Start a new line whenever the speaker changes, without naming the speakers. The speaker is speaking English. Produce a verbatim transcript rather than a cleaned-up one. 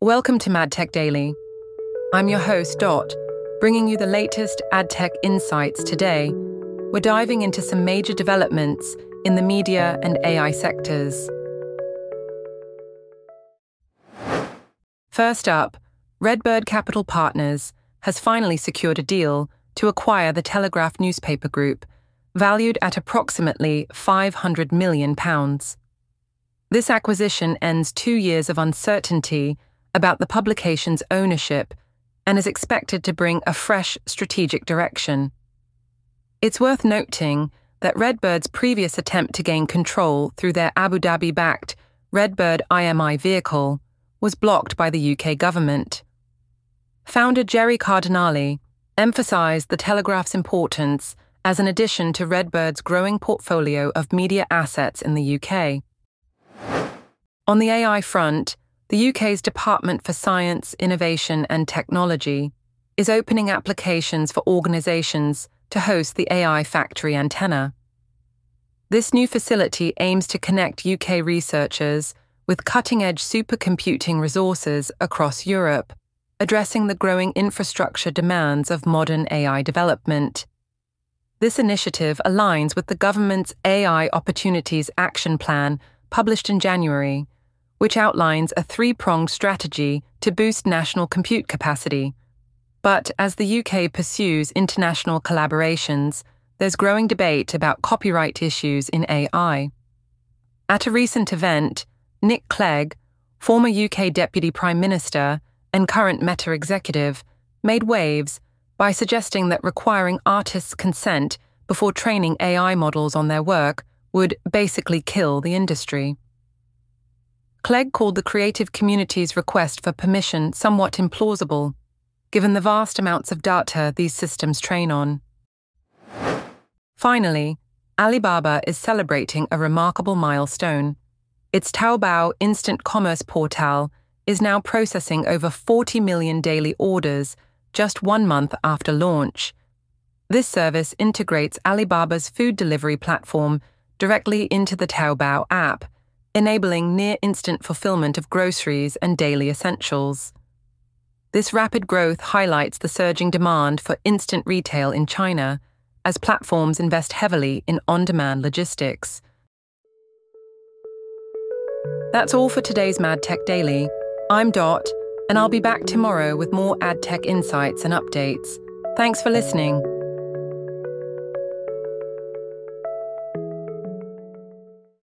Welcome to MadTech Daily. I'm your host, Dot, bringing you the latest AdTech insights today. We're diving into some major developments in the media and A I sectors. First up, Redbird Capital Partners has finally secured a deal to acquire the Telegraph newspaper group, valued at approximately five hundred million pounds. This acquisition ends two years of uncertainty about the publication's ownership and is expected to bring a fresh strategic direction. It's worth noting that Redbird's previous attempt to gain control through their Abu Dhabi-backed Redbird I M I vehicle was blocked by the U K government. Founder Jerry Cardinali emphasised the Telegraph's importance as an addition to Redbird's growing portfolio of media assets in the U K. On the A I front, the U K's Department for Science, Innovation and Technology is opening applications for organisations to host the A I Factory Antenna. This new facility aims to connect U K researchers with cutting-edge supercomputing resources across Europe, addressing the growing infrastructure demands of modern A I development. This initiative aligns with the government's A I Opportunities Action Plan published in January, which outlines a three-pronged strategy to boost national compute capacity. But as the U K pursues international collaborations, there's growing debate about copyright issues in A I. At a recent event, Nick Clegg, former U K Deputy Prime Minister and current Meta executive, made waves by suggesting that requiring artists' consent before training A I models on their work would basically kill the industry. Clegg called the creative community's request for permission somewhat implausible, given the vast amounts of data these systems train on. Finally, Alibaba is celebrating a remarkable milestone. Its Taobao instant commerce portal is now processing over forty million daily orders just one month after launch. This service integrates Alibaba's food delivery platform directly into the Taobao app, enabling near-instant fulfillment of groceries and daily essentials. This rapid growth highlights the surging demand for instant retail in China, as platforms invest heavily in on-demand logistics. That's all for today's MadTech Daily. I'm Dot, and I'll be back tomorrow with more AdTech insights and updates. Thanks for listening.